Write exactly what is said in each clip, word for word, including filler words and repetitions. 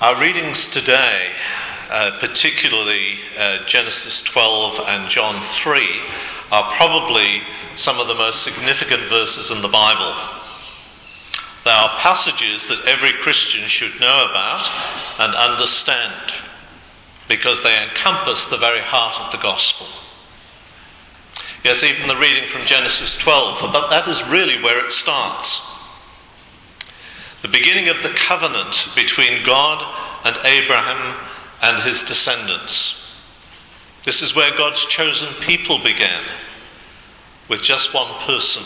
Our readings today, uh, particularly uh, Genesis twelve and John three, are probably some of the most significant verses in the Bible. They are passages that every Christian should know about and understand, because they encompass the very heart of the gospel. Yes, even the reading from Genesis twelve, but that is really where it starts. The beginning of the covenant between God and Abraham and his descendants. This is where God's chosen people began, with just one person.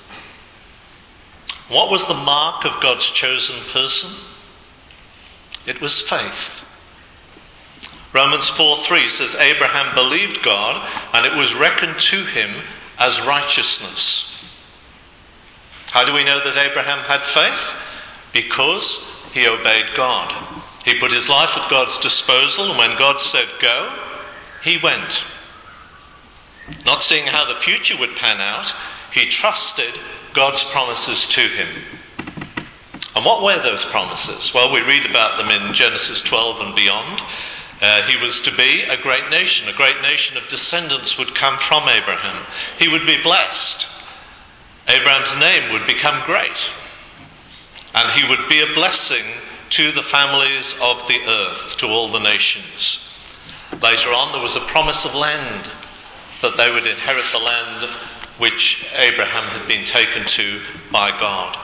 What was the mark of God's chosen person? It was faith. Romans four three says, Abraham believed God, and it was reckoned to him as righteousness. How do we know that Abraham had faith? Because he obeyed God. He put his life at God's disposal, and when God said go, he went. Not seeing how the future would pan out, he trusted God's promises to him. And what were those promises? Well, we read about them in Genesis twelve and beyond. Uh, he was to be a great nation. A great nation of descendants would come from Abraham. He would be blessed. Abraham's name would become great. And he would be a blessing to the families of the earth, to all the nations. Later on, there was a promise of land, that they would inherit the land which Abraham had been taken to by God.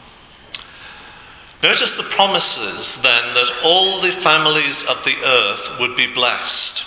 Notice the promises then that all the families of the earth would be blessed.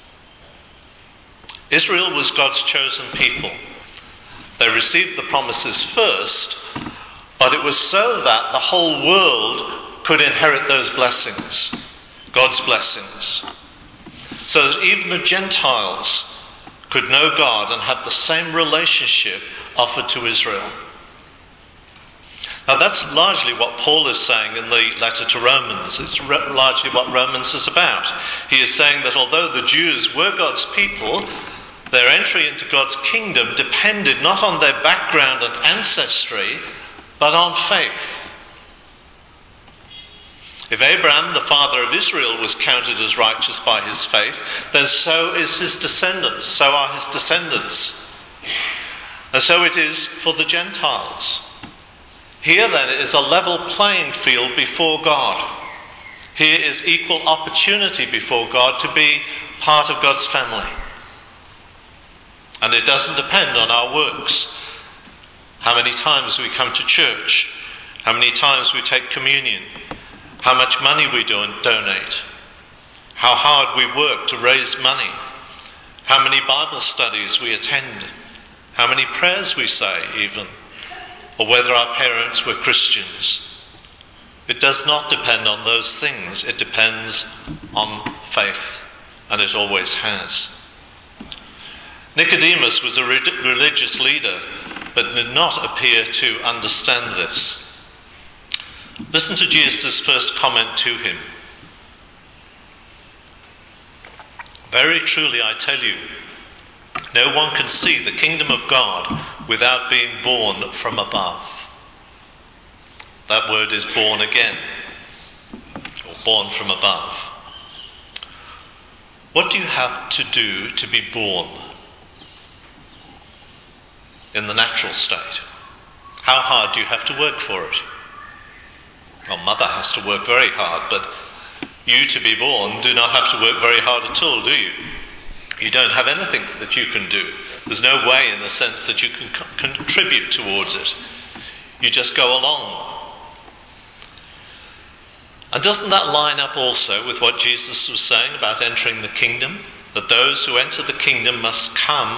Israel was God's chosen people. They received the promises first, but it was so that the whole world could inherit those blessings, God's blessings. So that even the Gentiles could know God and have the same relationship offered to Israel. Now that's largely what Paul is saying in the letter to Romans. It's re- largely what Romans is about. He is saying that although the Jews were God's people, their entry into God's kingdom depended not on their background and ancestry, but on faith. If Abraham, the father of Israel, was counted as righteous by his faith, then so is his descendants, so are his descendants. And so it is for the Gentiles. Here then is a level playing field before God. Here is equal opportunity before God to be part of God's family. And it doesn't depend on our works. How many times we come to church, how many times we take communion, how much money we do and donate, how hard we work to raise money, how many Bible studies we attend, how many prayers we say even, or whether our parents were Christians. It does not depend on those things. It depends on faith, and it always has. Nicodemus was a re- religious leader, but did not appear to understand this. Listen to Jesus' first comment to him. Very truly I tell you, no one can see the kingdom of God without being born from above. That word is born again, or born from above. What do you have to do to be born in the natural state? How hard do you have to work for it? Well, mother has to work very hard, but you to be born do not have to work very hard at all, do you? You don't have anything that you can do. There's no way in the sense that you can co- contribute towards it. You just go along. And doesn't that line up also with what Jesus was saying about entering the kingdom? That those who enter the kingdom must come